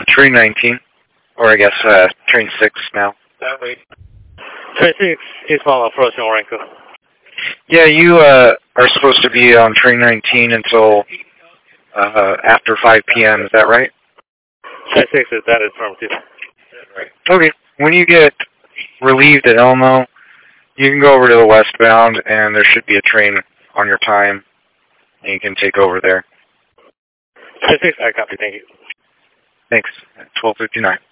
train 19, or I guess train 6 now. Train 6 eastbound approaching Orenco. Yeah, you are supposed to be on train 19 until after 5 p.m., is that right? Train 6 is that affirmative. Okay. When you get relieved at Elmo, you can go over to the westbound, and there should be a train on your time, and you can take over there. Train 6, I copy, thank you. Thanks. 12:59.